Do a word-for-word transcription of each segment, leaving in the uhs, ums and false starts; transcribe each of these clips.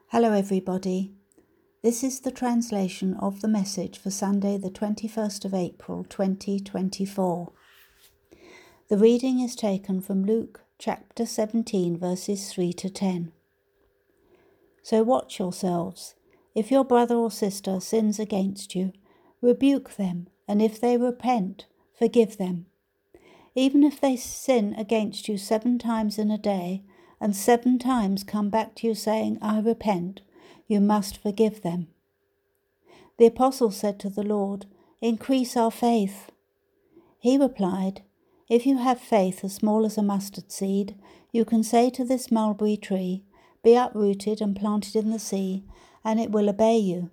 Hello everybody. This is the translation of the message for Sunday the twenty-first of April twenty twenty-four. The reading is taken from Luke chapter seventeen verses three to ten. So watch yourselves. If your brother or sister sins against you, rebuke them, and if they repent, forgive them. Even if they sin against you seven times in a day, and seven times come back to you saying, I repent, you must forgive them. The apostle said to the Lord, Increase our faith. He replied, If you have faith as small as a mustard seed, you can say to this mulberry tree, Be uprooted and planted in the sea, and it will obey you.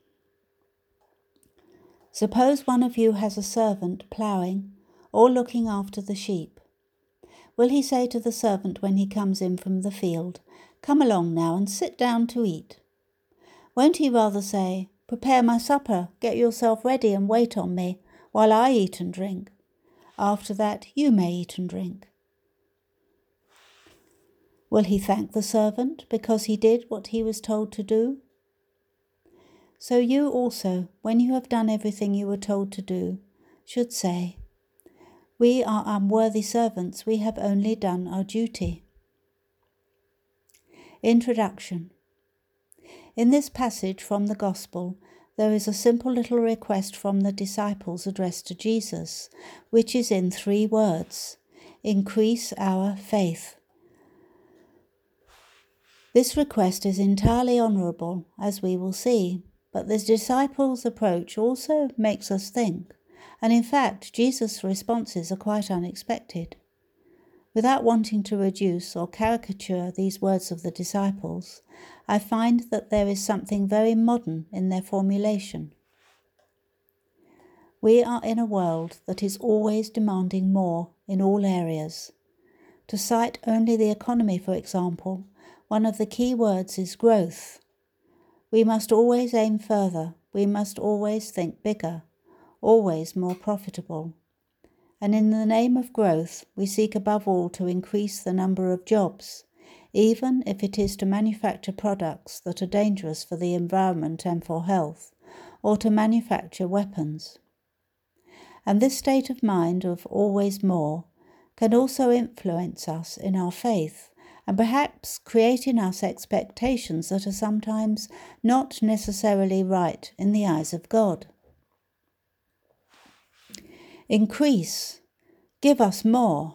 Suppose one of you has a servant ploughing or looking after the sheep. Will he say to the servant when he comes in from the field, Come along now and sit down to eat? Won't he rather say, Prepare my supper, get yourself ready and wait on me, while I eat and drink? After that you may eat and drink. Will he thank the servant because he did what he was told to do? So you also, when you have done everything you were told to do, should say, We are unworthy servants, we have only done our duty. Introduction. In this passage from the Gospel, there is a simple little request from the disciples addressed to Jesus, which is in three words: Increase our faith. This request is entirely honourable, as we will see, but the disciples' approach also makes us think, and in fact Jesus' responses are quite unexpected. Without wanting to reduce or caricature these words of the disciples, I find that there is something very modern in their formulation. We are in a world that is always demanding more in all areas. To cite only the economy, for example, one of the key words is growth. We must always aim further, we must always think bigger, always more profitable. And in the name of growth, we seek above all to increase the number of jobs, even if it is to manufacture products that are dangerous for the environment and for health, or to manufacture weapons. And this state of mind of always more can also influence us in our faith, and perhaps create in us expectations that are sometimes not necessarily right in the eyes of God. Increase, give us more.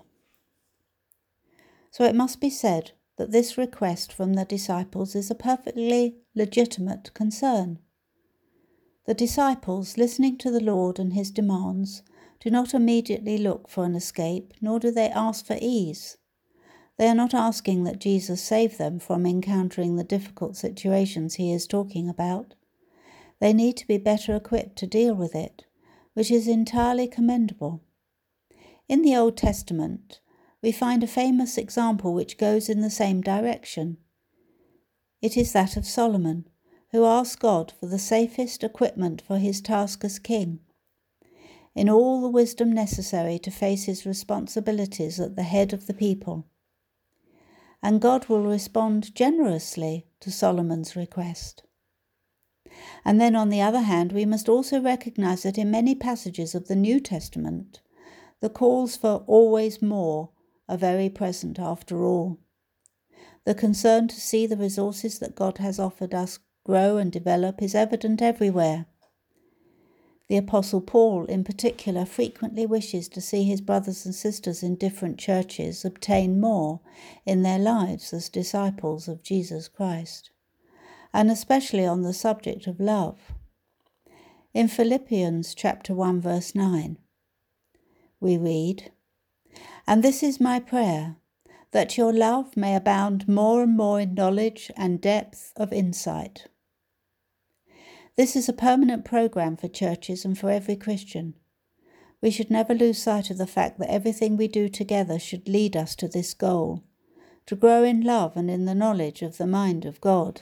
So it must be said that this request from the disciples is a perfectly legitimate concern. The disciples, listening to the Lord and his demands, do not immediately look for an escape, nor do they ask for ease. They are not asking that Jesus save them from encountering the difficult situations he is talking about. They need to be better equipped to deal with it, which is entirely commendable. In the Old Testament, we find a famous example which goes in the same direction. It is that of Solomon, who asked God for the safest equipment for his task as king, in all the wisdom necessary to face his responsibilities at the head of the people. And God will respond generously to Solomon's request. And then on the other hand, we must also recognize that in many passages of the New Testament, the calls for always more are very present after all. The concern to see the resources that God has offered us grow and develop is evident everywhere. The Apostle Paul, in particular, frequently wishes to see his brothers and sisters in different churches obtain more in their lives as disciples of Jesus Christ, and especially on the subject of love. In Philippians chapter one verse nine, we read, And this is my prayer, that your love may abound more and more in knowledge and depth of insight. This is a permanent program for churches and for every Christian. We should never lose sight of the fact that everything we do together should lead us to this goal, to grow in love and in the knowledge of the mind of God.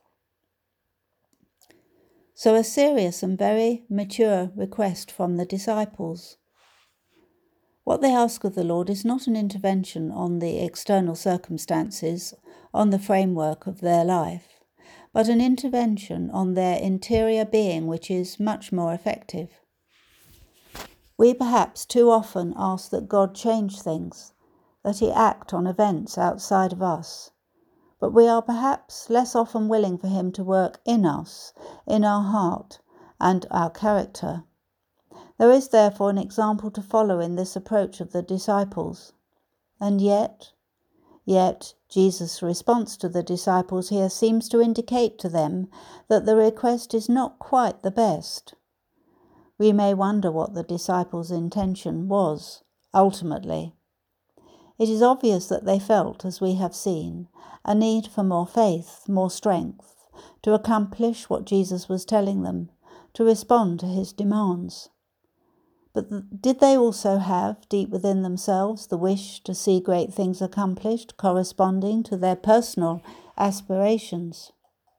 So a serious and very mature request from the disciples. What they ask of the Lord is not an intervention on the external circumstances, on the framework of their life, but an intervention on their interior being which is much more effective. We perhaps too often ask that God change things, that He act on events outside of us, but we are perhaps less often willing for Him to work in us, in our heart and our character. There is therefore an example to follow in this approach of the disciples. And yet, yet Jesus' response to the disciples here seems to indicate to them that the request is not quite the best. We may wonder what the disciples' intention was, ultimately. It is obvious that they felt, as we have seen, a need for more faith, more strength, to accomplish what Jesus was telling them, to respond to His demands. But did they also have, deep within themselves, the wish to see great things accomplished, corresponding to their personal aspirations?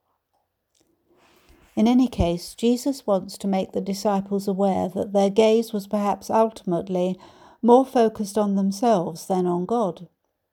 In any case, Jesus wants to make the disciples aware that their gaze was perhaps ultimately more focused on themselves than on God.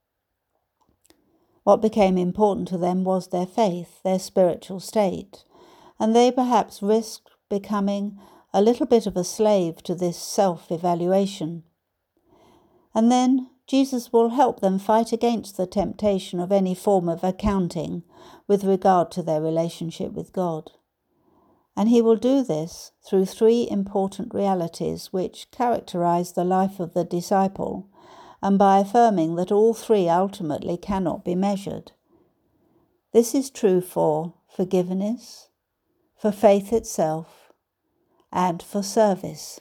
What became important to them was their faith, their spiritual state, and they perhaps risked becoming a little bit of a slave to this self-evaluation. And then Jesus will help them fight against the temptation of any form of accounting with regard to their relationship with God. And He will do this through three important realities which characterize the life of the disciple, and by affirming that all three ultimately cannot be measured. This is true for forgiveness, for faith itself, and for service.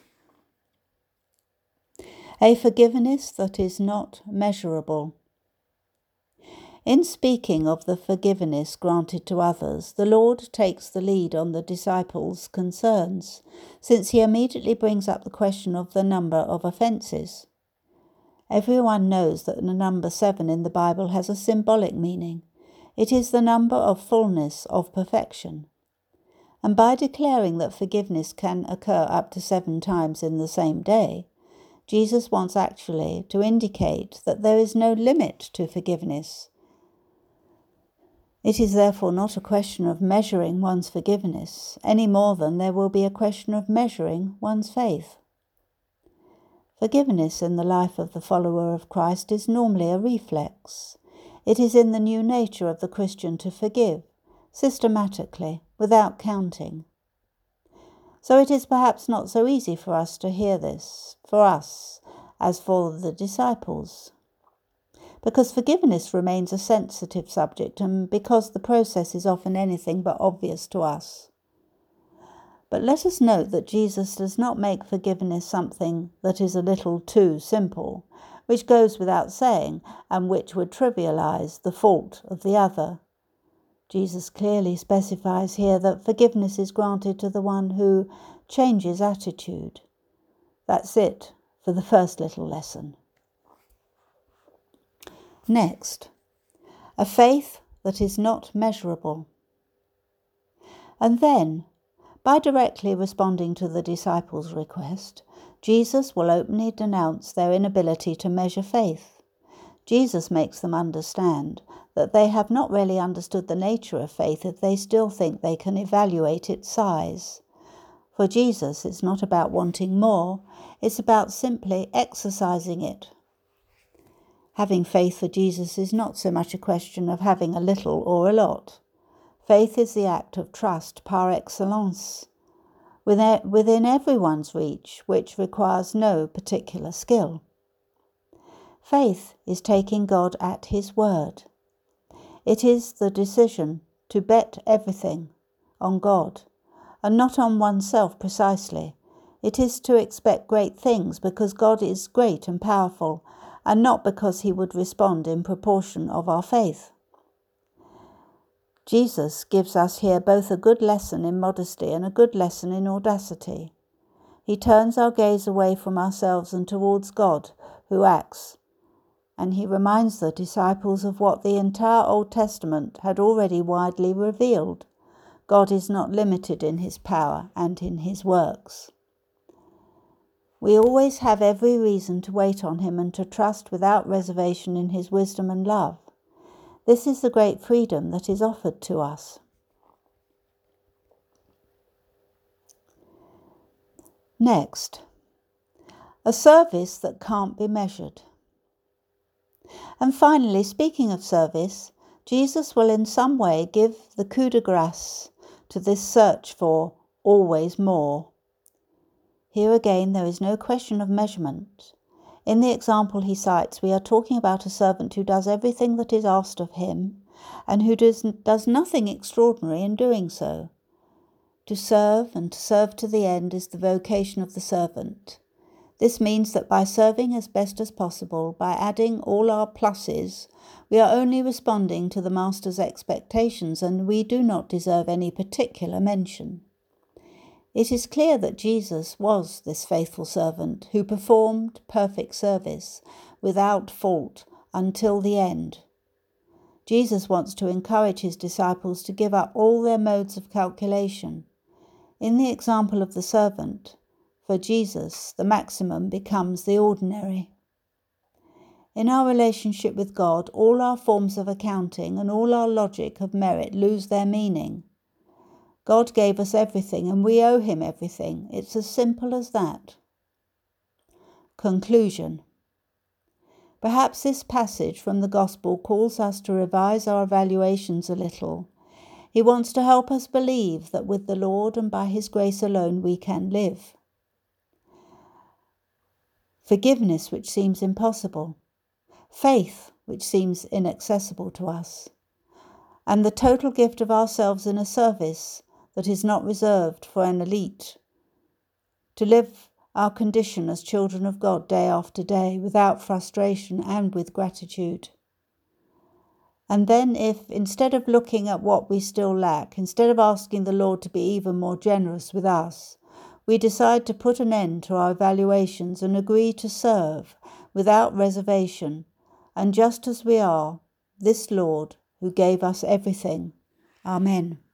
A forgiveness that is not measurable. In speaking of the forgiveness granted to others, the Lord takes the lead on the disciples' concerns, since He immediately brings up the question of the number of offences. Everyone knows that the number seven in the Bible has a symbolic meaning. It is the number of fullness, of perfection. And by declaring that forgiveness can occur up to seven times in the same day, Jesus wants actually to indicate that there is no limit to forgiveness. It is therefore not a question of measuring one's forgiveness, any more than there will be a question of measuring one's faith. Forgiveness in the life of the follower of Christ is normally a reflex. It is in the new nature of the Christian to forgive, systematically, without counting. So it is perhaps not so easy for us to hear this, for us, as for the disciples. Because forgiveness remains a sensitive subject, and because the process is often anything but obvious to us. But let us note that Jesus does not make forgiveness something that is a little too simple, which goes without saying, and which would trivialize the fault of the other. Jesus clearly specifies here that forgiveness is granted to the one who changes attitude. That's it for the first little lesson. Next, a faith that is not measurable. And then, by directly responding to the disciples' request, Jesus will openly denounce their inability to measure faith. Jesus makes them understand that they have not really understood the nature of faith if they still think they can evaluate its size. For Jesus, it's not about wanting more, it's about simply exercising it. Having faith for Jesus is not so much a question of having a little or a lot. Faith is the act of trust par excellence, within everyone's reach, which requires no particular skill. Faith is taking God at His word. It is the decision to bet everything on God, and not on oneself precisely. It is to expect great things because God is great and powerful, and not because He would respond in proportion of our faith. Jesus gives us here both a good lesson in modesty and a good lesson in audacity. He turns our gaze away from ourselves and towards God, who acts, and He reminds the disciples of what the entire Old Testament had already widely revealed. God is not limited in His power and in His works. We always have every reason to wait on Him and to trust without reservation in His wisdom and love. This is the great freedom that is offered to us. Next, a service that can't be measured. And finally, speaking of service, Jesus will in some way give the coup de grace to this search for always more. Here again, there is no question of measurement. In the example he cites, we are talking about a servant who does everything that is asked of him and who does, does nothing extraordinary in doing so. To serve and to serve to the end is the vocation of the servant. This means that by serving as best as possible, by adding all our pluses, we are only responding to the Master's expectations, and we do not deserve any particular mention. It is clear that Jesus was this faithful servant who performed perfect service without fault until the end. Jesus wants to encourage his disciples to give up all their modes of calculation. In the example of the servant, for Jesus, the maximum becomes the ordinary. In our relationship with God, all our forms of accounting and all our logic of merit lose their meaning. God gave us everything and we owe him everything. It's as simple as that. Conclusion. Perhaps this passage from the Gospel calls us to revise our evaluations a little. He wants to help us believe that with the Lord and by his grace alone we can live. Forgiveness which seems impossible, faith which seems inaccessible to us, and the total gift of ourselves in a service that is not reserved for an elite, to live our condition as children of God day after day without frustration and with gratitude. And then if, instead of looking at what we still lack, instead of asking the Lord to be even more generous with us, we decide to put an end to our evaluations and agree to serve without reservation, and just as we are, this Lord who gave us everything. Amen.